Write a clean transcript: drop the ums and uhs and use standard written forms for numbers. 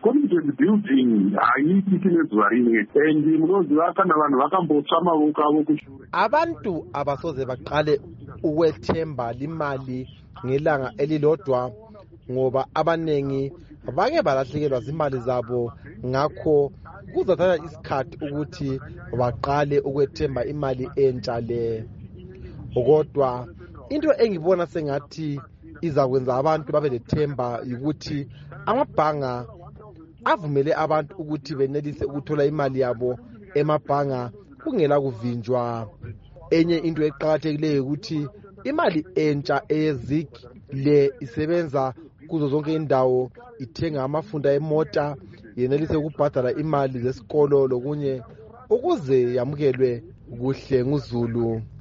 according to the building ayithi nezivarini and mnozi vakhanda vanhu vakambotsva mavoko avo kushure. Abantu abasoze baqale ukwethemba limali ngelanga elilodwa ngoba abanengi bake balahlekelwa zimali zabo, ngakho kuzathatha isikhathi ukuthi baqale ukwethemba imali entsha le. Kodwa into engibona sengathi izakwenza abantu babe lethemba ukuthi amabhanga avumele abantu ukuthi benelise ukuthola imali yabo emabhanga kungela kuvinjwa. Enye into eqhakathekileyo ukuthi imali entsha eyeZIG le isebenza kuzo zonke indawo, ithenga amafunda emota, yenelise ukubhadala imali zesikolo lokunye ukuze yamukelwe kuhle nguZulu.